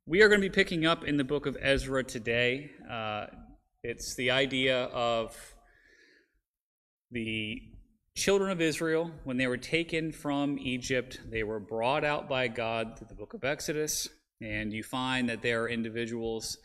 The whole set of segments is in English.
We are going to be picking up in the book of Ezra today. It's the idea of the children of Israel. When they were taken from Egypt, they were brought out by God through the book of Exodus. And you find that there are individuals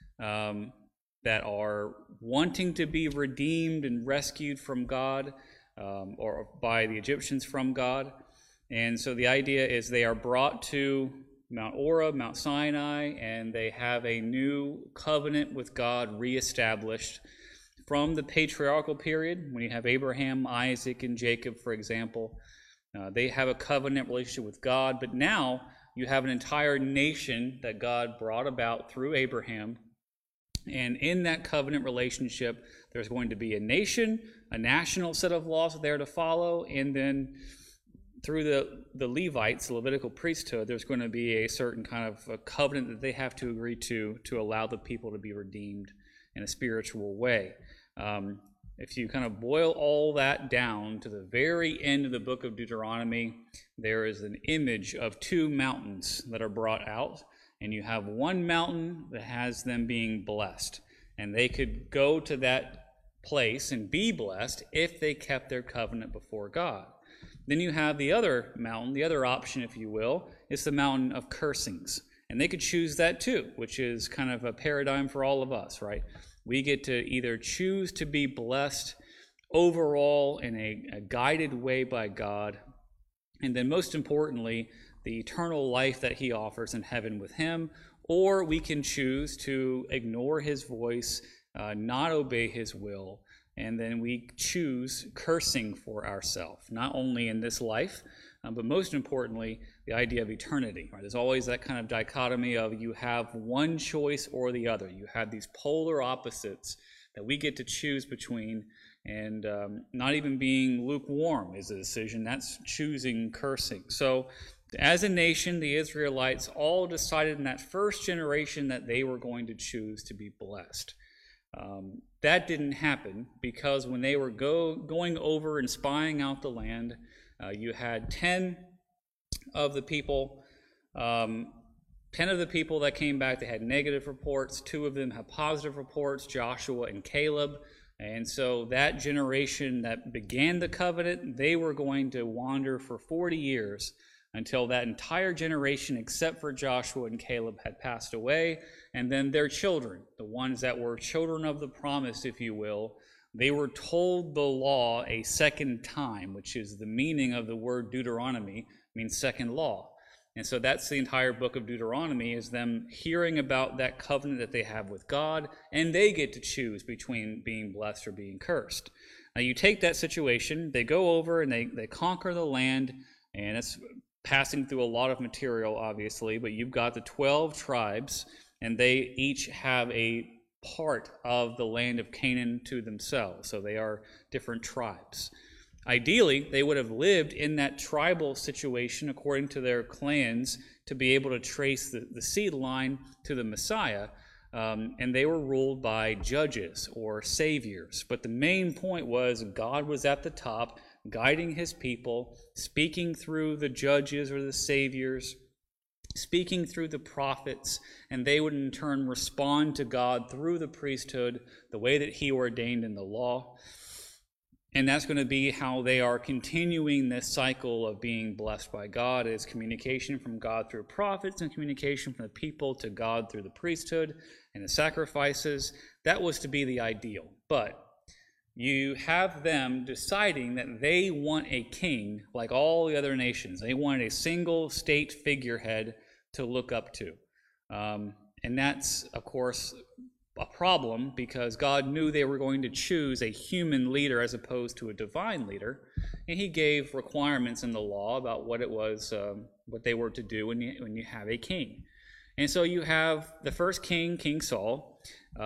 that are wanting to be redeemed and rescued from God, or by the Egyptians from God. And so the idea is they are brought to Mount Oreb, Mount Sinai, and they have a new covenant with God reestablished from the patriarchal period. When you have Abraham, Isaac, and Jacob, for example, they have a covenant relationship with God. But now you have an entire nation that God brought about through Abraham. And in that covenant relationship, there's going to be a nation, a national set of laws there to follow, and then through the Levites, the Levitical priesthood, there's going to be a certain kind of a covenant that they have to agree to allow the people to be redeemed in a spiritual way. If you kind of boil all that down to the very end of the book of Deuteronomy, there is an image of two mountains that are brought out, and you have one mountain that has them being blessed, and they could go to that place and be blessed if they kept their covenant before God. Then you have the other mountain, the other option, if you will, is the mountain of cursings. And they could choose that too, which is kind of a paradigm for all of us, right? We get to either choose to be blessed overall in a guided way by God, and then most importantly, the eternal life that he offers in heaven with him, or we can choose to ignore his voice, not obey his will, and then we choose cursing for ourselves, not only in this life, but most importantly, the idea of eternity. Right? There's always that kind of dichotomy of you have one choice or the other. You have these polar opposites that we get to choose between, and not even being lukewarm is a decision. That's choosing cursing. So as a nation, the Israelites all decided in that first generation that they were going to choose to be blessed. That didn't happen because when they were going over and spying out the land, you had 10 of the people that came back. They had negative reports. 2 of them had positive reports, Joshua and Caleb. And so that generation that began the covenant, they were going to wander for 40 years until that entire generation, except for Joshua and Caleb, had passed away. And then their children, the ones that were children of the promise, if you will, they were told the law a second time, which is the meaning of the word Deuteronomy, means second law. And so that's the entire book of Deuteronomy, is them hearing about that covenant that they have with God, and they get to choose between being blessed or being cursed. Now you take that situation, they go over and they conquer the land, and it's passing through a lot of material, obviously, but you've got the 12 tribes, and they each have a part of the land of Canaan to themselves. So they are different tribes. Ideally, they would have lived in that tribal situation according to their clans to be able to trace the seed line to the Messiah, and they were ruled by judges or saviors. But the main point was God was at the top, guiding his people, speaking through the judges or the saviors, speaking through the prophets, and they would in turn respond to God through the priesthood, the way that he ordained in the law. And that's going to be how they are continuing this cycle of being blessed by God, is communication from God through prophets and communication from the people to God through the priesthood and the sacrifices. That was to be the ideal. But you have them deciding that they want a king like all the other nations. They want a single state figurehead to look up to. And that's, of course, a problem because God knew they were going to choose a human leader as opposed to a divine leader. And he gave requirements in the law about what it was, what they were to do when you have a king. And so you have the first king, King Saul.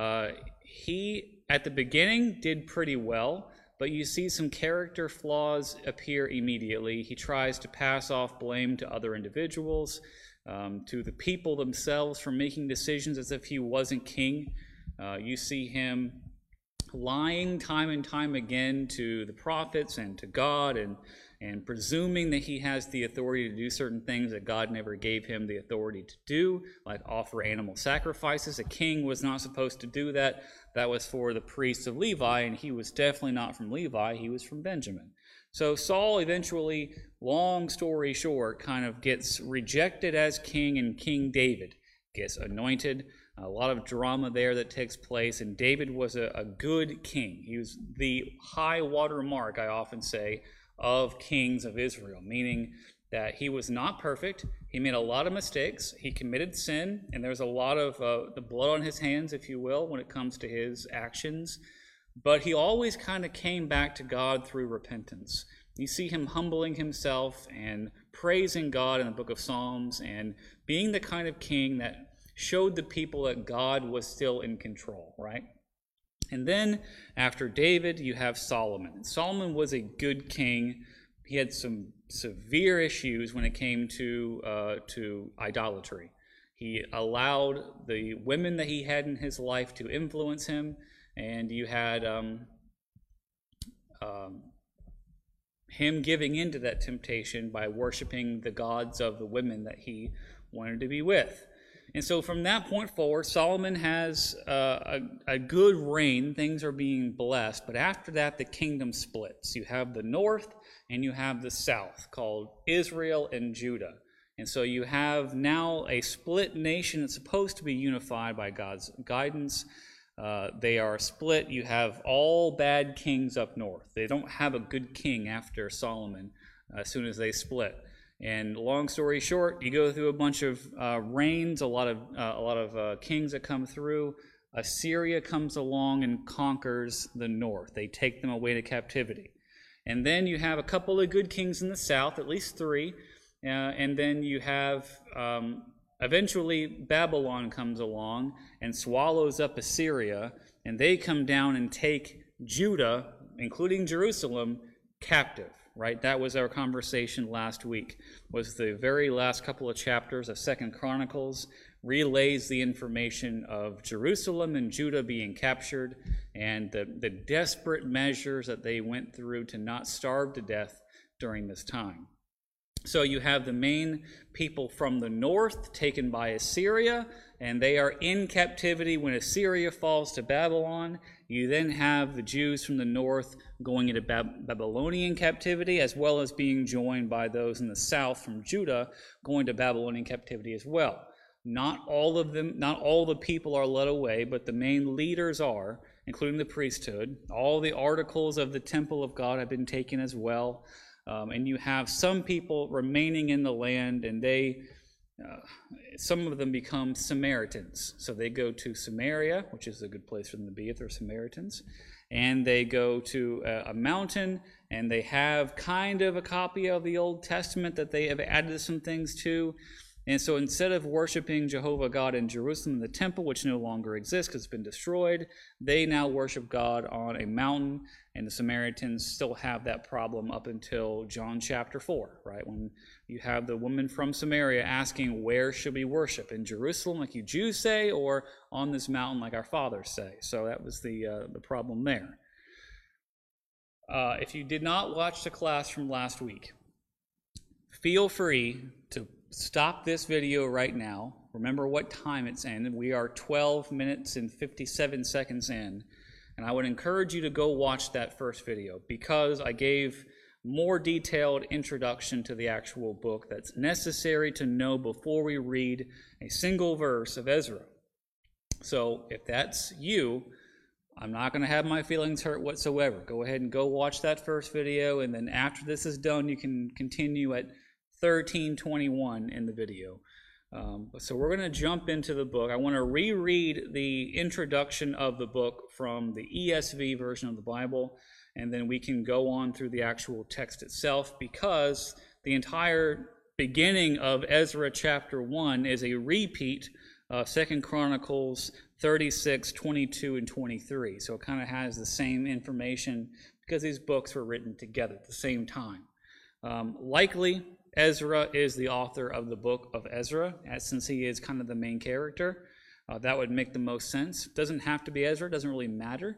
He, at the beginning, did pretty well, but you see some character flaws appear immediately. He tries to pass off blame to other individuals, to the people themselves for making decisions as if he wasn't king. You see him lying time and time again to the prophets and to God, and and presuming that he has the authority to do certain things that God never gave him the authority to do, like offer animal sacrifices. A king was not supposed to do that. That was for the priests of Levi, and he was definitely not from Levi. He was from Benjamin. So Saul eventually, long story short, kind of gets rejected as king, and King David gets anointed. A lot of drama there that takes place, and David was a good king. He was the high water mark, I often say, of kings of Israel, meaning that he was not perfect. He made a lot of mistakes. He committed sin, and there's a lot of the blood on his hands, if you will, when it comes to his actions. But he always kind of came back to God through repentance. You see him humbling himself and praising God in the book of Psalms and being the kind of king that showed the people that God was still in control, right? And then after David, you have Solomon. And Solomon was a good king. He had some severe issues when it came to idolatry. He allowed the women that he had in his life to influence him, and you had him giving into that temptation by worshiping the gods of the women that he wanted to be with. And so from that point forward, Solomon has a good reign. Things are being blessed. But after that, the kingdom splits. You have the north and you have the south, called Israel and Judah. And so you have now a split nation that's supposed to be unified by God's guidance. They are split. You have all bad kings up north. They don't have a good king after Solomon as soon as they split. And long story short, you go through a bunch of reigns, a lot of kings that come through. Assyria comes along and conquers the north. They take them away to captivity. And then you have a couple of good kings in the south, at least three. And then you have, eventually, Babylon comes along and swallows up Assyria. And they come down and take Judah, including Jerusalem, captive. Right, that was our conversation last week, was the very last couple of chapters of 2 Chronicles relays the information of Jerusalem and Judah being captured and the desperate measures that they went through to not starve to death during this time. So you have the main people from the north taken by Assyria, and they are in captivity when Assyria falls to Babylon. You then have the Jews from the north going into Babylonian captivity, as well as being joined by those in the south from Judah going to Babylonian captivity as well. Not all of them, not all the people are led away, but the main leaders are, including the priesthood. All the articles of the temple of God have been taken as well. And you have some people remaining in the land, and some of them become Samaritans. So they go to Samaria, which is a good place for them to be if they're Samaritans. And they go to a mountain, and they have kind of a copy of the Old Testament that they have added some things to. And so instead of worshiping Jehovah God in Jerusalem in the temple, which no longer exists because it's been destroyed, they now worship God on a mountain, and the Samaritans still have that problem up until John chapter 4, right? When you have the woman from Samaria asking, where should we worship? In Jerusalem, like you Jews say, or on this mountain like our fathers say? So that was the problem there. If you did not watch the class from last week, feel free to stop this video right now. Remember what time it's in. We are 12 minutes and 57 seconds in. And I would encourage you to go watch that first video because I gave more detailed introduction to the actual book that's necessary to know before we read a single verse of Ezra. So if that's you, I'm not going to have my feelings hurt whatsoever. Go ahead and go watch that first video, and then after this is done, you can continue at 13:21 in the video. So we're going to jump into the book. I want to reread the introduction of the book from the ESV version of the Bible, and then we can go on through the actual text itself, because the entire beginning of Ezra chapter 1 is a repeat of 2 Chronicles 36, 22, and 23. So it kind of has the same information because these books were written together at the same time. Likely, Ezra is the author of the book of Ezra, since he is kind of the main character. That would make the most sense. Doesn't have to be Ezra, doesn't really matter.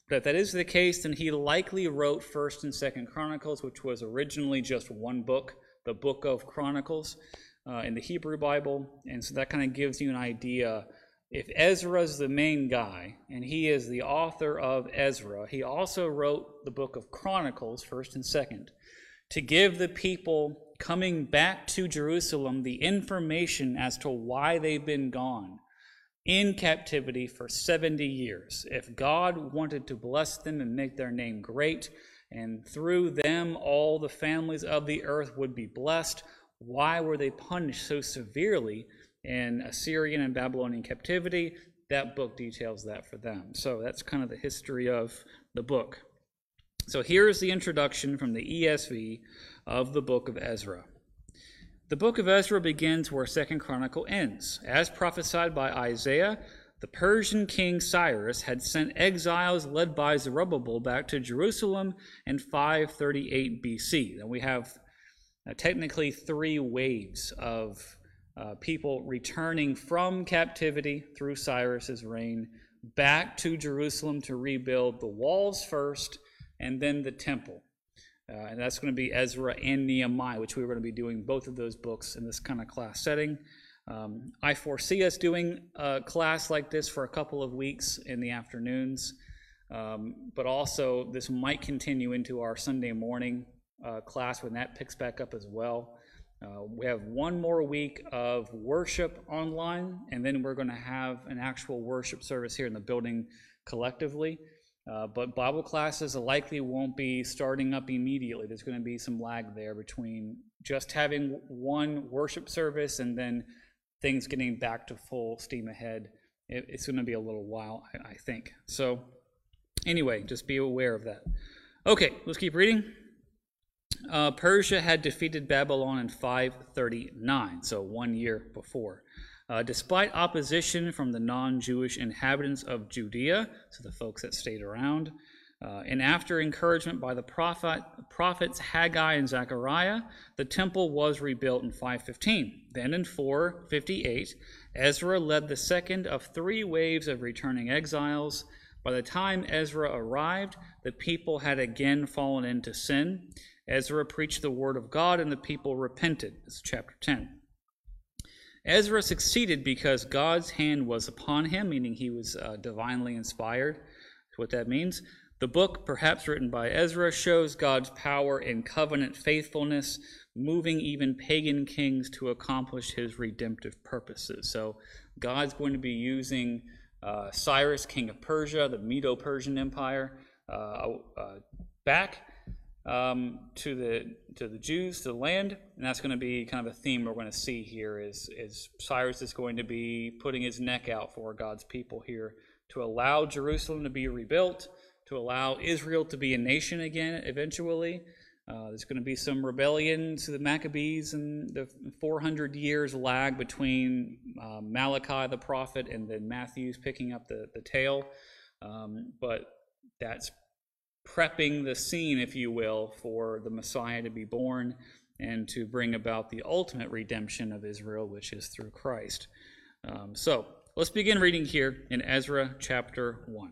But if that is the case, then he likely wrote 1st and 2nd Chronicles, which was originally just one book, the Book of Chronicles in the Hebrew Bible. And so that kind of gives you an idea. If Ezra is the main guy, and he is the author of Ezra, he also wrote the Book of Chronicles, 1st and 2nd, to give the people coming back to Jerusalem the information as to why they've been gone in captivity for 70 years. If God wanted to bless them and make their name great, and through them all the families of the earth would be blessed, why were they punished so severely in Assyrian and Babylonian captivity? That book details that for them. So that's kind of the history of the book. So here's the introduction from the ESV of the book of Ezra. The book of Ezra begins where 2nd Chronicle ends. As prophesied by Isaiah, the Persian king Cyrus had sent exiles led by Zerubbabel back to Jerusalem in 538 BC. And we have technically 3 waves of people returning from captivity through Cyrus's reign back to Jerusalem to rebuild the walls first and then the temple. And that's going to be Ezra and Nehemiah, which we're going to be doing both of those books in this kind of class setting. I foresee us doing a class like this for a couple of weeks in the afternoons, but also this might continue into our Sunday morning class when that picks back up as well. We have one more week of worship online, and then we're going to have an actual worship service here in the building collectively. But Bible classes likely won't be starting up immediately. There's going to be some lag there between just having one worship service and then things getting back to full steam ahead. It's going to be a little while, I think. So anyway, just be aware of that. Okay, let's keep reading. Persia had defeated Babylon in 539, so 1 year before. Despite opposition from the non-Jewish inhabitants of Judea, so the folks that stayed around, and after encouragement by the prophets Haggai and Zechariah, the temple was rebuilt in 515. Then in 458, Ezra led the second of 3 waves of returning exiles. By the time Ezra arrived, the people had again fallen into sin. Ezra preached the word of God, and the people repented. This is chapter 10. Ezra succeeded because God's hand was upon him, meaning he was divinely inspired. That's what that means. The book, perhaps written by Ezra, shows God's power in covenant faithfulness, moving even pagan kings to accomplish his redemptive purposes. So God's going to be using Cyrus, king of Persia, the Medo-Persian Empire, back to the Jews, to the land, and that's going to be kind of a theme we're going to see here is Cyrus is going to be putting his neck out for God's people here to allow Jerusalem to be rebuilt, to allow Israel to be a nation again eventually. There's going to be some rebellion to the Maccabees and the 400 years lag between Malachi the prophet and then Matthew's picking up the tail, but that's prepping the scene, if you will, for the Messiah to be born and to bring about the ultimate redemption of Israel, which is through Christ. So let's begin reading here in Ezra chapter 1.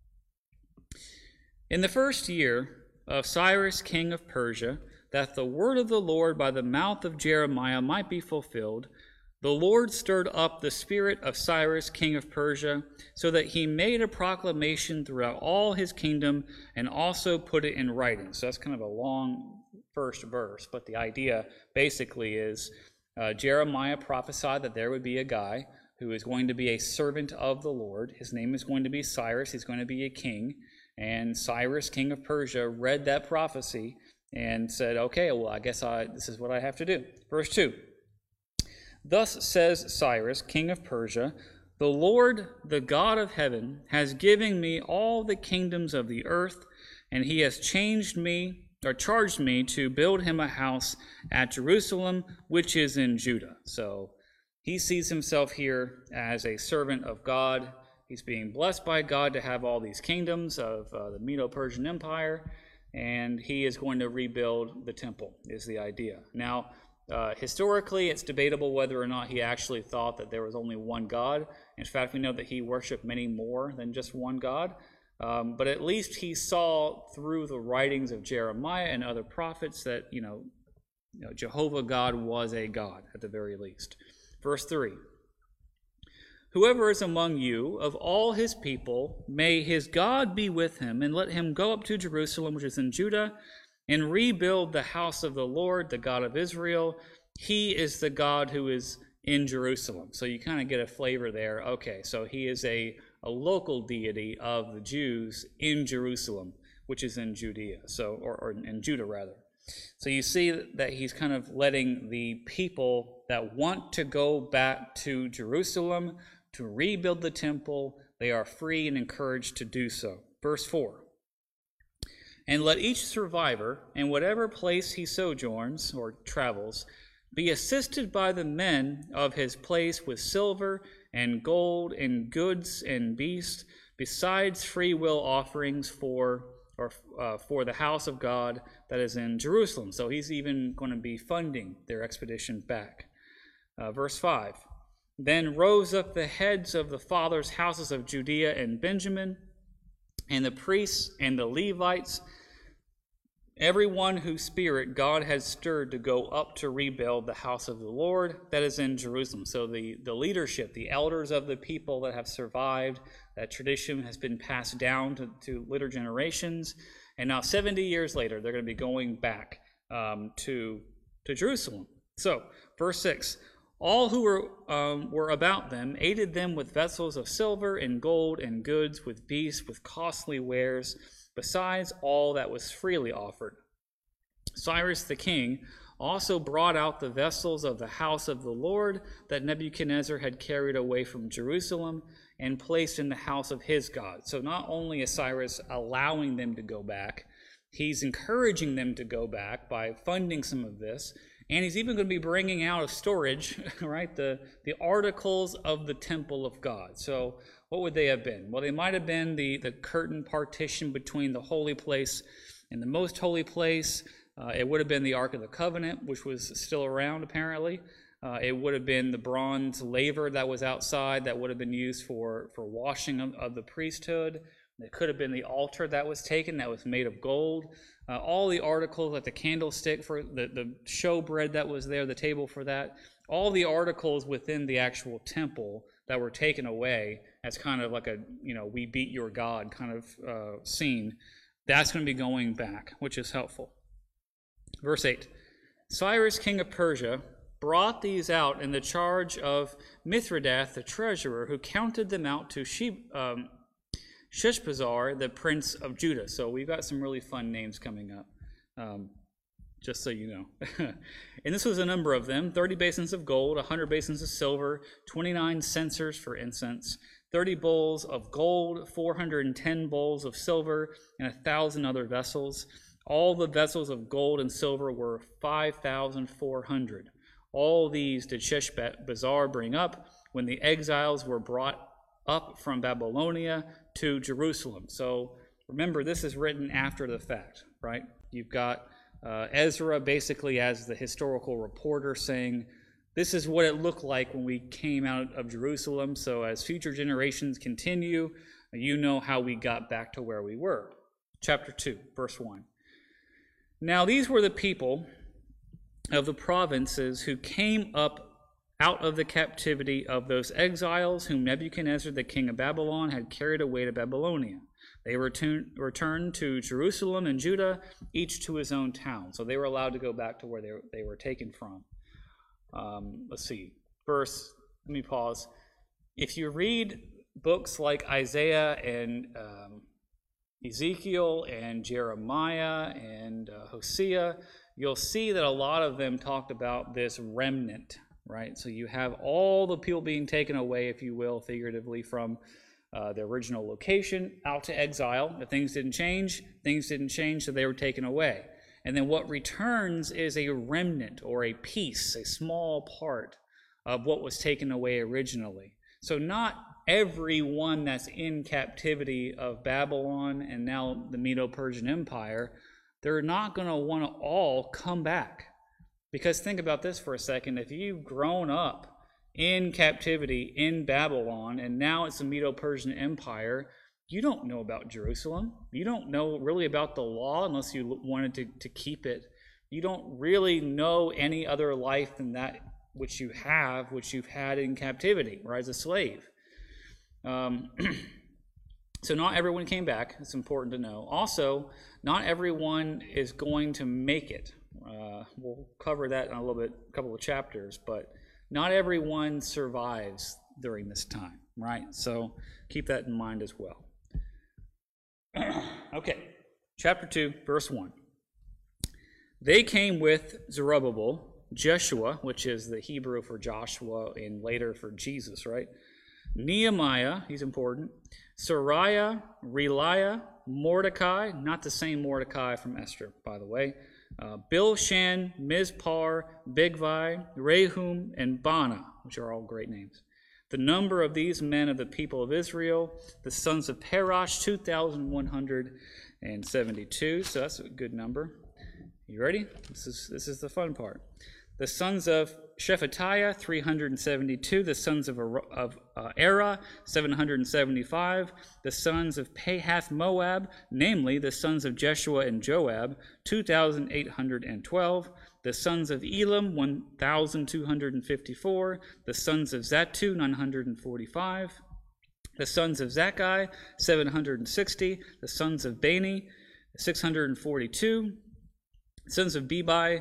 In the first year of Cyrus, king of Persia, that the word of the Lord by the mouth of Jeremiah might be fulfilled, the Lord stirred up the spirit of Cyrus, king of Persia, so that he made a proclamation throughout all his kingdom and also put it in writing. So that's kind of a long first verse, but the idea basically is Jeremiah prophesied that there would be a guy who is going to be a servant of the Lord. His name is going to be Cyrus. He's going to be a king. And Cyrus, king of Persia, read that prophecy and said, okay, well, I guess this is what I have to do. Verse 2. Thus says Cyrus, king of Persia, the Lord, the God of heaven, has given me all the kingdoms of the earth, and he has charged me to build him a house at Jerusalem, which is in Judah. So he sees himself here as a servant of God. He's being blessed by God to have all these kingdoms of the Medo-Persian Empire, and he is going to rebuild the temple, is the idea. Now, historically, it's debatable whether or not he actually thought that there was only one God. In fact, we know that he worshiped many more than just one God. But at least he saw through the writings of Jeremiah and other prophets that, Jehovah God was a God at the very least. Verse 3. Whoever is among you, of all his people, may his God be with him, and let him go up to Jerusalem, which is in Judah, and rebuild the house of the Lord, the God of Israel. He is the God who is in Jerusalem. So you kind of get a flavor there. Okay, so he is a local deity of the Jews in Jerusalem, which is in Judea, or in Judah rather. So you see that he's kind of letting the people that want to go back to Jerusalem to rebuild the temple, they are free and encouraged to do so. Verse 4. And let each survivor, in whatever place he sojourns or travels, be assisted by the men of his place with silver and gold and goods and beasts, besides free will offerings for the house of God that is in Jerusalem. So he's even going to be funding their expedition back. Verse 5. Then rose up the heads of the fathers' houses of Judea and Benjamin, and the priests and the Levites, everyone whose spirit God had stirred to go up to rebuild the house of the Lord that is in Jerusalem. So the leadership, the elders of the people that have survived, that tradition has been passed down to later generations. And now 70 years later, they're going to be going back to Jerusalem. So, verse 6. All who were about them aided them with vessels of silver and gold and goods, with beasts, with costly wares, besides all that was freely offered. Cyrus the king also brought out the vessels of the house of the Lord that Nebuchadnezzar had carried away from Jerusalem and placed in the house of his God. So not only is Cyrus allowing them to go back, he's encouraging them to go back by funding some of this. And he's even going to be bringing out of storage, right, the articles of the temple of God. So what would they have been? Well, they might have been the curtain partition between the holy place and the most holy place. It would have been the Ark of the Covenant, which was still around apparently. It would have been the bronze laver that was outside that would have been used for washing of the priesthood. It could have been the altar that was taken that was made of gold. All the articles, like the candlestick for the showbread that was there, the table for that, all the articles within the actual temple that were taken away as kind of like a, we beat your God kind of scene, that's going to be going back, which is helpful. Verse 8, Cyrus, king of Persia, brought these out in the charge of Mithridath, the treasurer, who counted them out to Sheshbazzar, the prince of Judah. So we've got some really fun names coming up, just so you know. And this was a number of them: 30 basins of gold, 100 basins of silver, 29 censers for incense, 30 bowls of gold, 410 bowls of silver, and 1,000 other vessels. All the vessels of gold and silver were 5,400. All these did Sheshbazzar bring up when the exiles were brought up from Babylonia to Jerusalem. So remember, this is written after the fact, right? You've got Ezra basically as the historical reporter saying, this is what it looked like when we came out of Jerusalem. So as future generations continue, you know how we got back to where we were. Chapter 2, verse 1. Now these were the people of the provinces who came up out of the captivity of those exiles whom Nebuchadnezzar, the king of Babylon, had carried away to Babylonia. They returned to Jerusalem and Judah, each to his own town. So they were allowed to go back to where they were taken from. Let's see. Let me pause. If you read books like Isaiah and Ezekiel and Jeremiah and Hosea, you'll see that a lot of them talked about this remnant, right? So you have all the people being taken away, if you will, figuratively, from the original location out to exile. If things didn't change, so they were taken away. And then what returns is a remnant or a piece, a small part of what was taken away originally. So not everyone that's in captivity of Babylon and now the Medo-Persian Empire, they're not going to want to all come back. Because think about this for a second. If you've grown up in captivity in Babylon and now it's the Medo-Persian Empire, you don't know about Jerusalem. You don't know really about the law unless you wanted to keep it. You don't really know any other life than that which you've had in captivity or as a slave. So not everyone came back. It's important to know. Also, not everyone is going to make it. We'll cover that in a couple of chapters, but not everyone survives during this time, right? So keep that in mind as well. Okay, chapter 2, verse 1. They came with Zerubbabel, Jeshua, which is the Hebrew for Joshua and later for Jesus, right? Nehemiah, he's important. Sariah, Reliah, Mordecai, not the same Mordecai from Esther, by the way. Bilshan, Mizpar, Bigvai, Rehum, and Bana, which are all great names. The number of these men of the people of Israel, the sons of Parash, 2,172. So that's a good number. You ready? This is the fun part. The sons of Shephatiah, 372. The sons of Era, 775. The sons of Pahath Moab, namely the sons of Jeshua and Joab, 2,812. The sons of Elam, 1,254. The sons of Zattu, 945. The sons of Zakkai, 760. The sons of Bani, 642. The sons of Bebai,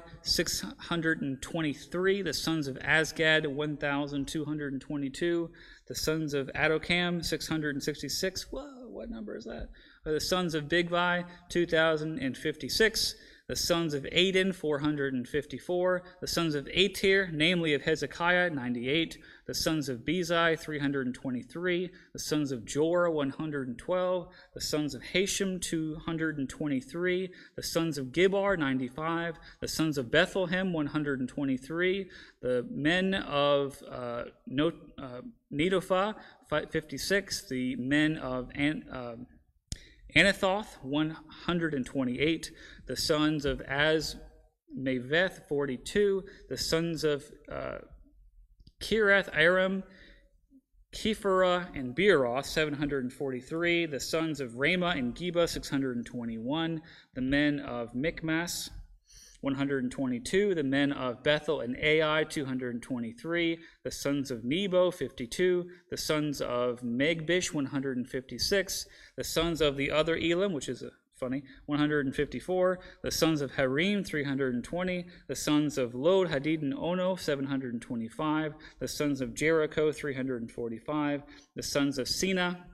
623. The sons of Azgad, 1,222. The sons of Adokam, 666. Whoa, what number is that? The sons of Bigvai, 2,056. The sons of Adin, 454. The sons of Atir, namely of Hezekiah, 98. The sons of Bezai, 323. The sons of Jorah, 112. The sons of Hashem, 223. The sons of Gibbar, 95. The sons of Bethlehem, 123. The men of Netophah, 56. The men of Anathoth, 128. The sons of Azmaveth, 42. The sons of Kirath Aram, Kephirah, and Beeroth, 743. The sons of Ramah and Geba, 621. The men of Michmas, 122. The men of Bethel and Ai, 223. The sons of Nebo, 52. The sons of Megbish, 156. The sons of the other Elam, which is funny, 154. The sons of Harim, 320. The sons of Lod, Hadid, and Ono, 725. The sons of Jericho, 345. The sons of Sina,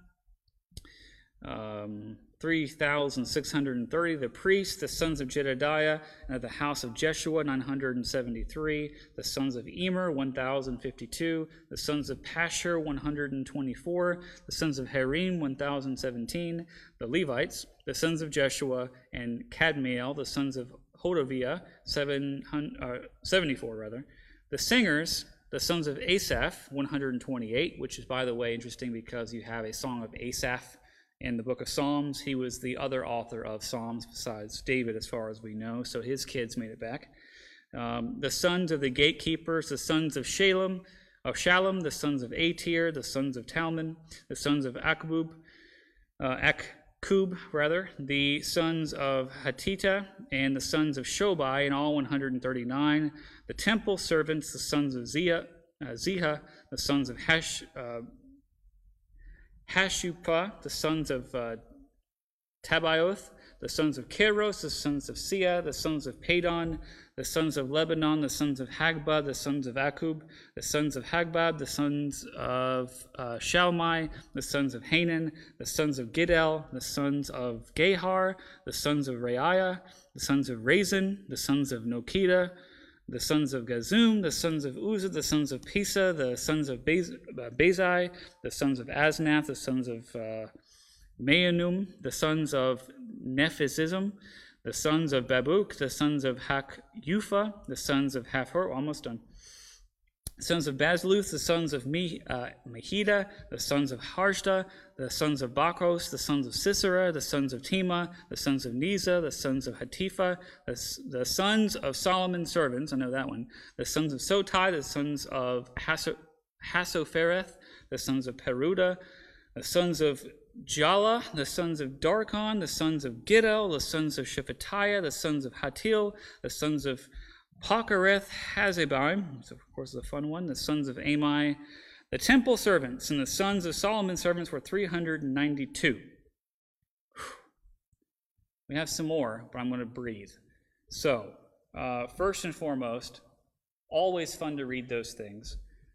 3,630. The priests, the sons of Jedediah, and of the house of Jeshua, 973. The sons of Emer, 1,052. The sons of Pashur, 124. The sons of Harim, 1,017. The Levites, the sons of Jeshua, and Kadmiel, the sons of Hodaviah, 74 rather. The singers, the sons of Asaph, 128, which is, by the way, interesting because you have a song of Asaph in the book of Psalms. He was the other author of Psalms besides David, as far as we know, so his kids made it back. The sons of the gatekeepers, the sons of Shalom, the sons of Atir, the sons of Talmon, the sons of Akub, the sons of Hatita, and the sons of Shobai, in all 139. The temple servants, the sons of Ziha, the sons of Hashupah, the sons of Tabaoth, the sons of Keros, the sons of Sia, the sons of Padon, the sons of Lebanon, the sons of Hagbah, the sons of Akub, the sons of Hagbab, the sons of Shalmai, the sons of Hanan, the sons of Giddel, the sons of Gehar, the sons of Reiah, the sons of Rezin, the sons of Nokita, the sons of Gazum, the sons of Uzzah, the sons of Pisa, the sons of Bezai, the sons of Asnath, the sons of Meunum, the sons of Nephizim, the sons of Babuk, the sons of Hakyupha, the sons of Haphor, almost done. The sons of Bazluth, the sons of Mahida, the sons of Harshda, the sons of Bakros, the sons of Sisera, the sons of Tema, the sons of Neza, the sons of Hatifa, the sons of Solomon's servants, I know that one, the sons of Sotai, the sons of Hasophereth, the sons of Peruda, The sons of Jala, the sons of Darkon, the sons of Giddel, the sons of Shephatiah, the sons of Hatil, the sons of Pochereth Hazebaim, so of course the fun one, the sons of Amai, the temple servants, and the sons of Solomon's servants were 392. We have some more, but I'm going to breathe. So, first and foremost, always fun to read those things.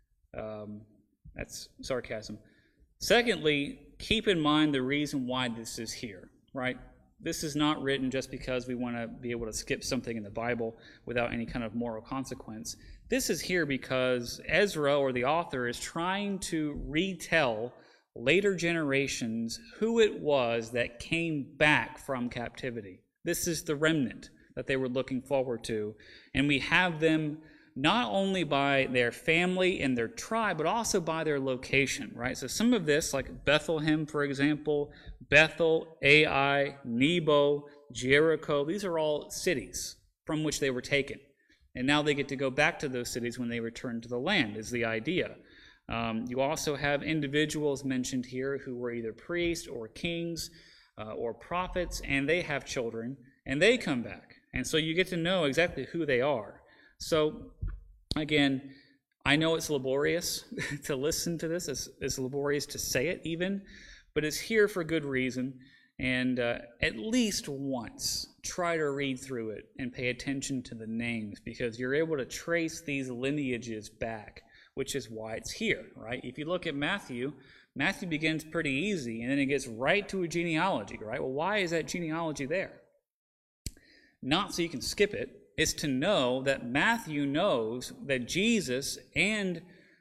That's sarcasm. Secondly, keep in mind the reason why this is here, right? This is not written just because we want to be able to skip something in the Bible without any kind of moral consequence. This is here because Ezra, or the author, is trying to retell later generations who it was that came back from captivity. This is the remnant that they were looking forward to. And we have them not only by their family and their tribe, but also by their location, right? So some of this, like Bethlehem, for example, Bethel, Ai, Nebo, Jericho, these are all cities from which they were taken. And now they get to go back to those cities when they return to the land, is the idea. You also have individuals mentioned here who were either priests or kings or prophets, and they have children, and they come back. And so you get to know exactly who they are. So, again, I know it's laborious to listen to this. It's laborious to say it even, but it's here for good reason. And at least once, try to read through it and pay attention to the names, because you're able to trace these lineages back, which is why it's here, right? If you look at Matthew begins pretty easy, and then it gets right to a genealogy, right? Well, why is that genealogy there? Not so you can skip it. It's to know that Matthew knows that Jesus and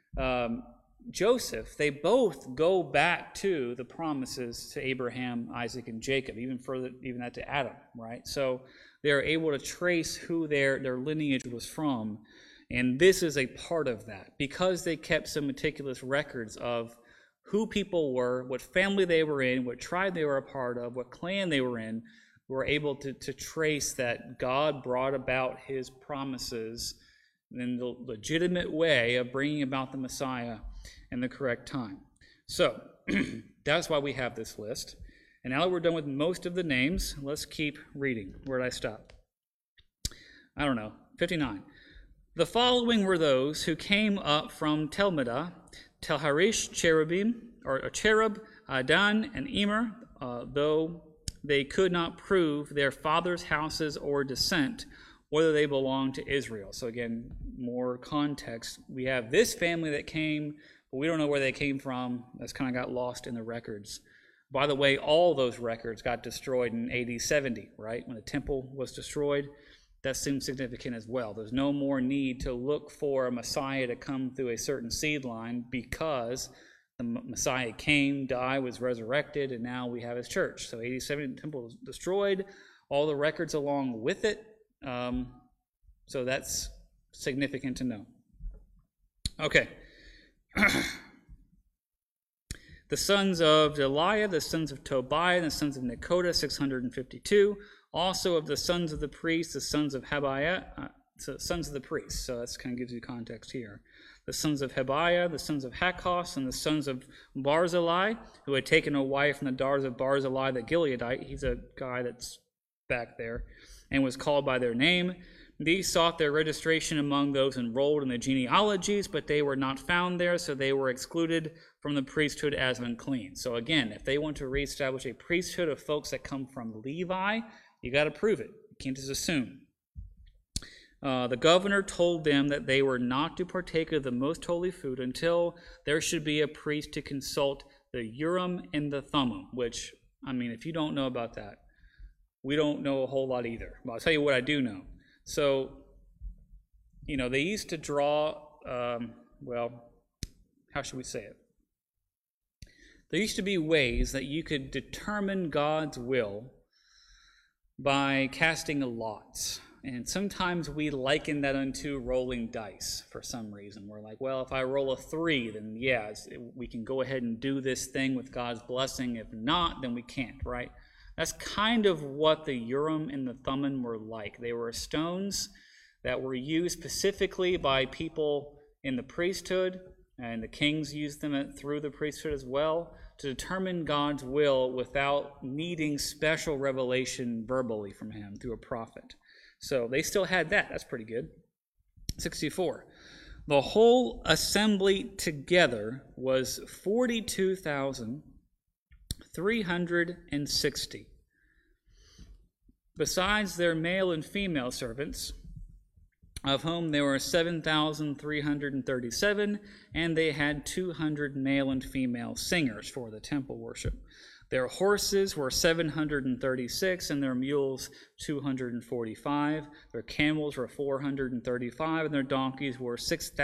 Joseph, they both go back to the promises to Abraham, Isaac, and Jacob, even further, even that to Adam, right? So they're able to trace who their lineage was from, and this is a part of that, because they kept some meticulous records of who people were, what family they were in, what tribe they were a part of, what clan they were in. We're able to trace that God brought about his promises in the legitimate way of bringing about the Messiah in the correct time. So, that's why we have this list. And now that we're done with most of the names, let's keep reading. Where did I stop? I don't know. 59. The following were those who came up from Telmedah, Telharish, Cherub, Adan, and Emer, though they could not prove their fathers' houses or descent, whether they belonged to Israel. So again, more context. We have this family that came, but we don't know where they came from. That's kind of got lost in the records. By the way, all those records got destroyed in AD 70, right? When the temple was destroyed. That seems significant as well. There's no more need to look for a Messiah to come through a certain seed line, because the Messiah came, died, was resurrected, and now we have his church. So AD 70, the temple was destroyed, all the records along with it. So that's significant to know. Okay. The sons of Deliah, the sons of Tobiah, the sons of Nekoda, 652. Also of the sons of the priests, the sons of Habiah, sons of the priests. So that kind of gives you context here. The sons of Habiah, the sons of Hakos, and the sons of Barzillai, who had taken a wife from the daughters of Barzillai the Gileadite. He's a guy that's back there, and was called by their name. These sought their registration among those enrolled in the genealogies, but they were not found there, so they were excluded from the priesthood as unclean. So again, if they want to reestablish a priesthood of folks that come from Levi, you got to prove it. You can't just assume. The governor told them that they were not to partake of the most holy food until there should be a priest to consult the Urim and the Thummim, which, I mean, if you don't know about that, we don't know a whole lot either. But I'll tell you what I do know. So, you know, they used to draw, well, how should we say it? There used to be ways that you could determine God's will by casting lots. And sometimes we liken that unto rolling dice for some reason. We're like, well, if I roll a 3, then yeah, we can go ahead and do this thing with God's blessing. If not, then we can't, right? That's kind of what the Urim and the Thummim were like. They were stones that were used specifically by people in the priesthood and the kings used them through the priesthood as well, to determine God's will without needing special revelation verbally from him through a prophet. So they still had that. That's pretty good. 64. The whole assembly together was 42,360. Besides their male and female servants, of whom there were 7,337, and they had 200 male and female singers for the temple worship. Their horses were 736, and their mules 245. Their camels were 435, and their donkeys were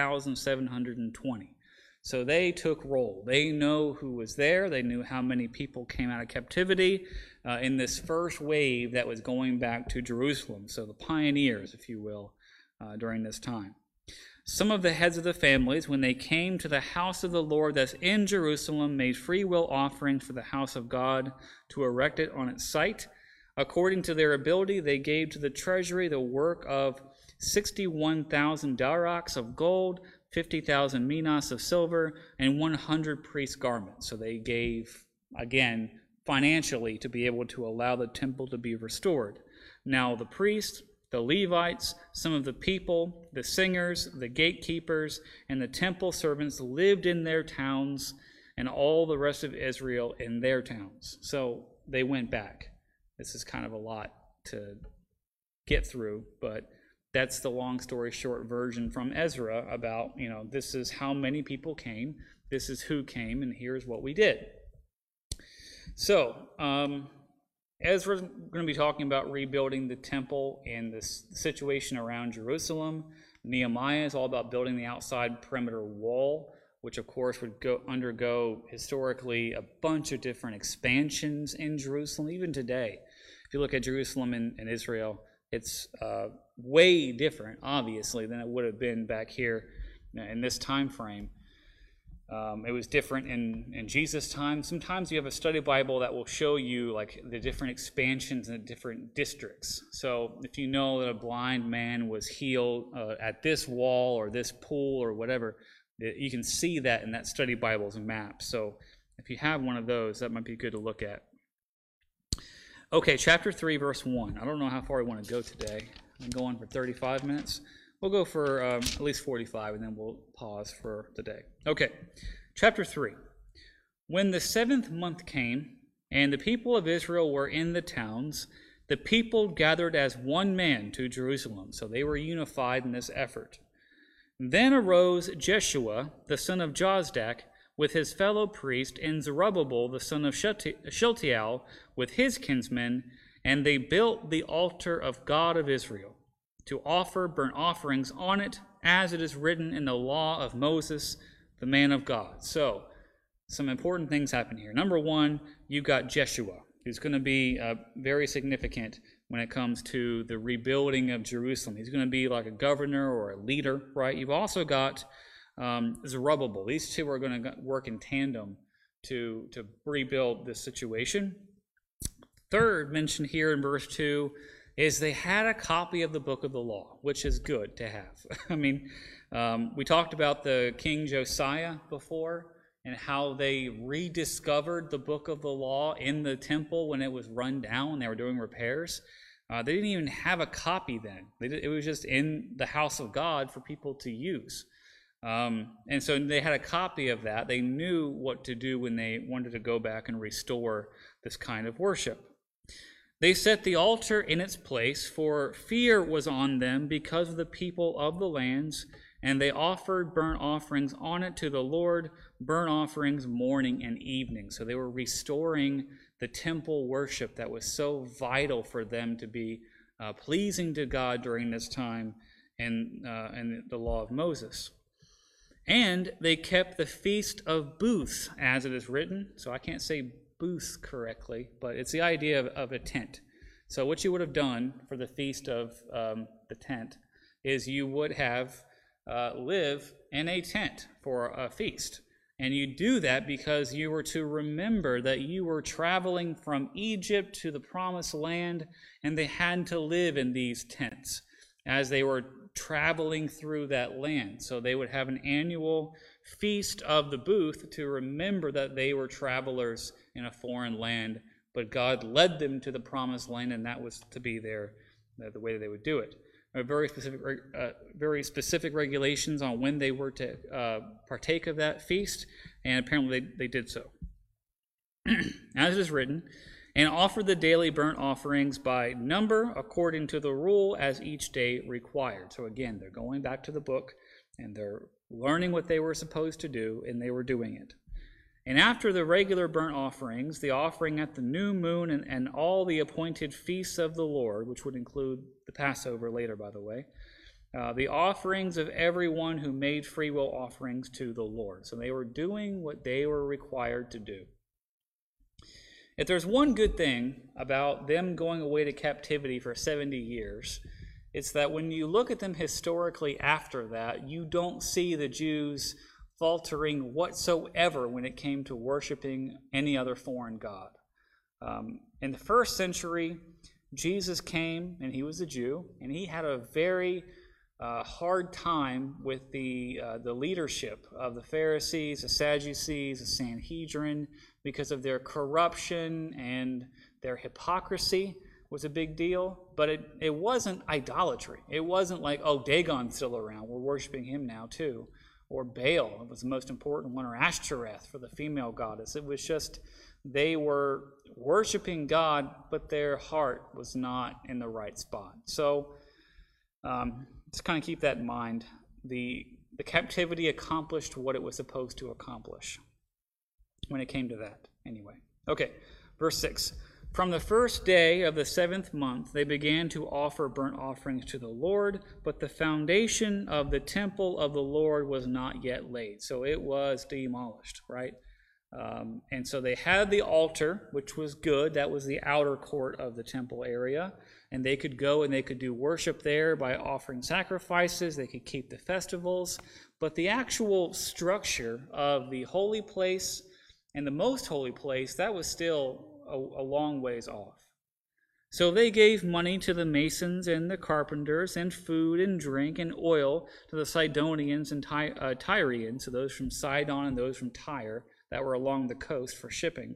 6,720. So they took roll. They know who was there. They knew how many people came out of captivity in this first wave that was going back to Jerusalem. So the pioneers, if you will, during this time. Some of the heads of the families, when they came to the house of the Lord that's in Jerusalem, made free will offerings for the house of God to erect it on its site. According to their ability, they gave to the treasury the work of 61,000 daraks of gold, 50,000 minas of silver, and 100 priest garments. So they gave, again, financially to be able to allow the temple to be restored. Now the priests, the Levites, some of the people, the singers, the gatekeepers, and the temple servants lived in their towns, and all the rest of Israel in their towns. So they went back. This is kind of a lot to get through, but that's the long story short version from Ezra about, this is how many people came, this is who came, and here's what we did. So, Ezra's going to be talking about rebuilding the temple and this situation around Jerusalem. Nehemiah is all about building the outside perimeter wall, which of course would undergo historically a bunch of different expansions in Jerusalem, even today. If you look at Jerusalem in Israel, it's way different, obviously, than it would have been back here in this time frame. It was different in Jesus' time. Sometimes you have a study Bible that will show you like the different expansions in the different districts. So if you know that a blind man was healed at this wall or this pool or whatever, you can see that in that study Bible's map. So if you have one of those, that might be good to look at. Okay, chapter 3, verse 1. I don't know how far we want to go today. I'm going for 35 minutes. We'll go for at least 45, and then we'll pause for the day. Okay, chapter 3. When the 7th month came, and the people of Israel were in the towns, the people gathered as one man to Jerusalem. So they were unified in this effort. Then arose Jeshua, the son of Jozdak, with his fellow priest, and Zerubbabel, the son of Shealtiel, with his kinsmen, and they built the altar of God of Israel, to offer burnt offerings on it, as it is written in the law of Moses, the man of God. So, some important things happen here. Number one, you've got Jeshua, who's going to be very significant when it comes to the rebuilding of Jerusalem. He's going to be like a governor or a leader, right? You've also got Zerubbabel. These two are going to work in tandem to rebuild this situation. Third, mentioned here in verse 2, is they had a copy of the book of the law, which is good to have. I mean, we talked about the King Josiah before and how they rediscovered the book of the law in the temple when it was run down when they were doing repairs. They didn't even have a copy then. It was just in the house of God for people to use. And so they had a copy of that. They knew what to do when they wanted to go back and restore this kind of worship. They set the altar in its place, for fear was on them because of the people of the lands, and they offered burnt offerings on it to the Lord, burnt offerings morning and evening. So they were restoring the temple worship that was so vital for them to be pleasing to God during this time and the law of Moses. And they kept the Feast of Booths, as it is written. So I can't say booths correctly, but it's the idea of a tent. So what you would have done for the Feast of the Tent is you would have live in a tent for a feast. And you do that because you were to remember that you were traveling from Egypt to the Promised Land, and they had to live in these tents as they were traveling through that land. So they would have an annual Feast of the Booth to remember that they were travelers in a foreign land, but God led them to the promised land, and that was to be the way that they would do it. There are very specific regulations on when they were to partake of that feast, and apparently they did so. As it is written, and offer the daily burnt offerings by number according to the rule as each day required. So again, they're going back to the book, and they're learning what they were supposed to do, and they were doing it. And after the regular burnt offerings, the offering at the new moon and all the appointed feasts of the Lord, which would include the Passover later, by the way, the offerings of everyone who made free will offerings to the Lord. So they were doing what they were required to do. If there's one good thing about them going away to captivity for 70 years, it's that when you look at them historically after that, you don't see the Jews faltering whatsoever when it came to worshiping any other foreign god. In the first century, Jesus came, and he was a Jew, and he had a very hard time with the leadership of the Pharisees, the Sadducees, the Sanhedrin, because of their corruption and their hypocrisy was a big deal. But it wasn't idolatry. It wasn't like, oh, Dagon's still around, we're worshiping him now too. Or Baal was the most important one, or Ashtoreth for the female goddess. It was just they were worshiping God, but their heart was not in the right spot. So just kind of keep that in mind. The captivity accomplished what it was supposed to accomplish when it came to that, anyway. Okay, verse 6. From the first day of the 7th month, they began to offer burnt offerings to the Lord, but the foundation of the temple of the Lord was not yet laid. So it was demolished, right? And so they had the altar, which was good. That was the outer court of the temple area. And they could go and they could do worship there by offering sacrifices. They could keep the festivals. But the actual structure of the holy place and the most holy place, that was still a long ways off. So they gave money to the masons and the carpenters, and food and drink and oil to the Sidonians and Tyrians, so those from Sidon and those from Tyre that were along the coast for shipping,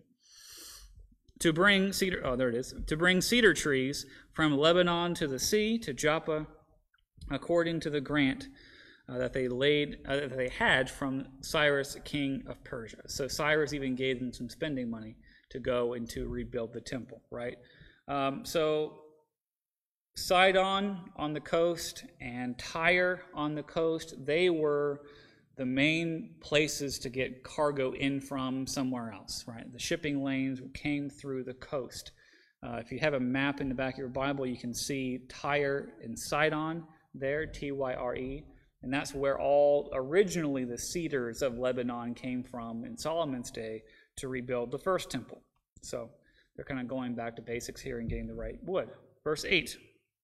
to bring cedar trees from Lebanon to the sea to Joppa, according to the grant that they had from Cyrus, king of Persia. So Cyrus even gave them some spending money to go and to rebuild the temple, right? So Sidon on the coast and Tyre on the coast, they were the main places to get cargo in from somewhere else, right? The shipping lanes came through the coast. If you have a map in the back of your Bible, you can see Tyre and Sidon there, Tyre, and that's where originally the cedars of Lebanon came from in Solomon's day to rebuild the first temple. So they're kind of going back to basics here and getting the right wood. Verse 8.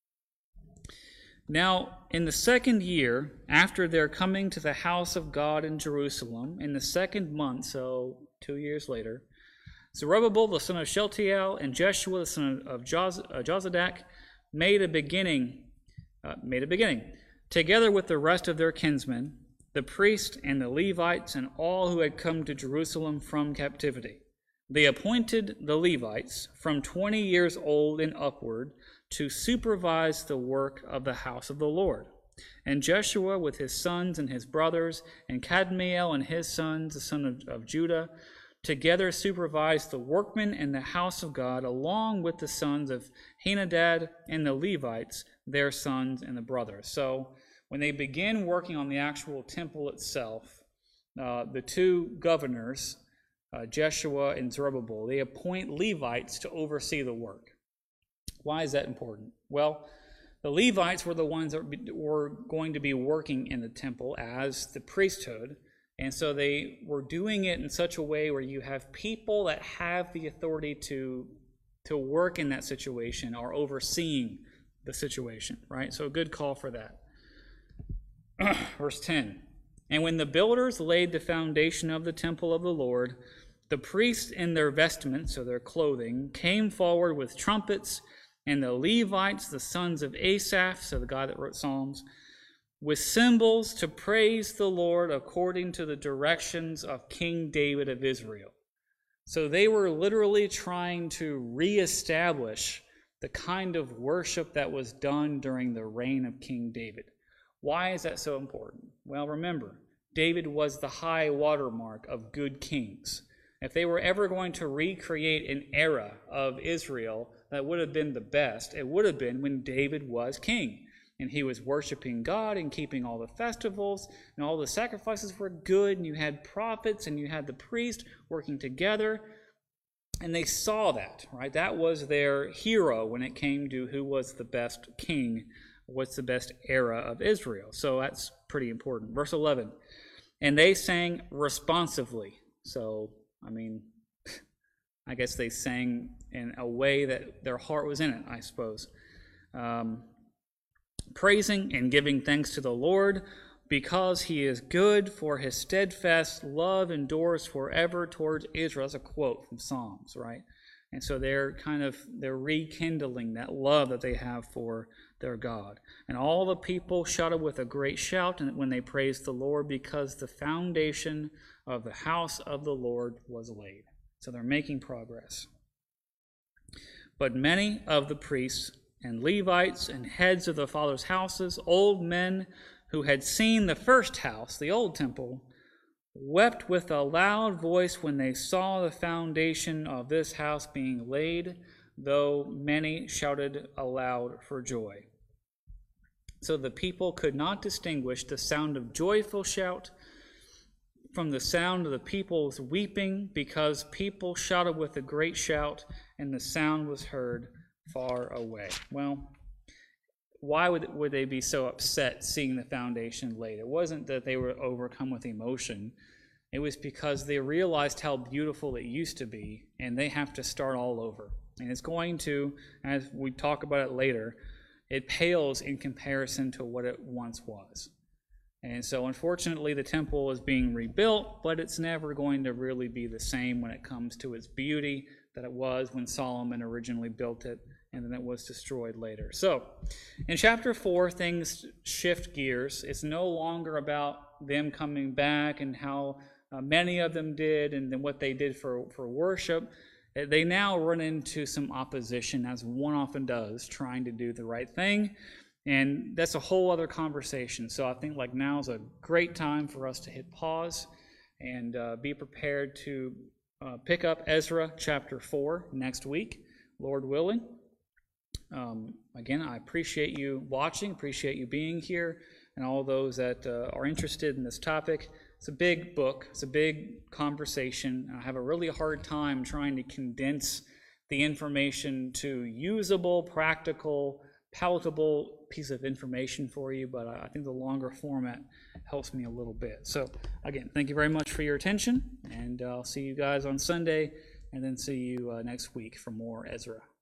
Now, in the 2nd year, after their coming to the house of God in Jerusalem, in the 2nd month, so 2 years later, Zerubbabel the son of Shealtiel and Jeshua the son of Jozadak made a beginning, together with the rest of their kinsmen, the priests and the Levites and all who had come to Jerusalem from captivity. They appointed the Levites from 20 years old and upward to supervise the work of the house of the Lord. And Jeshua with his sons and his brothers, and Kadmiel and his sons, the son of Judah, together supervised the workmen in the house of God, along with the sons of Henadad and the Levites, their sons and the brothers. So when they begin working on the actual temple itself, the two governors, Jeshua and Zerubbabel, they appoint Levites to oversee the work. Why is that important? Well, the Levites were the ones that were going to be working in the temple as the priesthood, and so they were doing it in such a way where you have people that have the authority to work in that situation or overseeing the situation, right? So a good call for that. Verse 10. And when the builders laid the foundation of the temple of the Lord, the priests in their vestments, so their clothing, came forward with trumpets, and the Levites, the sons of Asaph, so the guy that wrote Psalms, with cymbals to praise the Lord according to the directions of King David of Israel. So they were literally trying to reestablish the kind of worship that was done during the reign of King David. Why is that so important? Well, remember, David was the high watermark of good kings. If they were ever going to recreate an era of Israel that would have been the best, it would have been when David was king. And he was worshiping God and keeping all the festivals, and all the sacrifices were good, and you had prophets and you had the priest working together. And they saw that, right? That was their hero when it came to who was the best king, what's the best era of Israel. So that's pretty important. Verse 11, and they sang responsively. So, I guess they sang in a way that their heart was in it, I suppose. Praising and giving thanks to the Lord, because he is good, for his steadfast love endures forever towards Israel. That's a quote from Psalms, right? And so they're rekindling that love that they have for their God. And all the people shouted with a great shout when they praised the Lord, because the foundation of the house of the Lord was laid. So they're making progress. But many of the priests and Levites and heads of the fathers' houses, old men who had seen the first house, the old temple, wept with a loud voice when they saw the foundation of this house being laid, though many shouted aloud for joy. So the people could not distinguish the sound of joyful shout from the sound of the people's weeping, because people shouted with a great shout, and the sound was heard far away. Well, why would they be so upset seeing the foundation laid? It wasn't that they were overcome with emotion. It was because they realized how beautiful it used to be, and they have to start all over. And it's going to, as we talk about it later, it pales in comparison to what it once was. And so, unfortunately, the temple is being rebuilt, but it's never going to really be the same when it comes to its beauty that it was when Solomon originally built it, and then it was destroyed later. So, in chapter 4, things shift gears. It's no longer about them coming back and how many of them did, and then what they did for worship. They now run into some opposition, as one often does, trying to do the right thing. And that's a whole other conversation. So I think now is a great time for us to hit pause and be prepared to pick up Ezra chapter 4 next week, Lord willing. Again, I appreciate you watching, appreciate you being here, and all those that are interested in this topic. It's a big book. It's a big conversation. I have a really hard time trying to condense the information to usable, practical, palatable piece of information for you, but I think the longer format helps me a little bit. So, again, thank you very much for your attention, and I'll see you guys on Sunday, and then see you next week for more Ezra.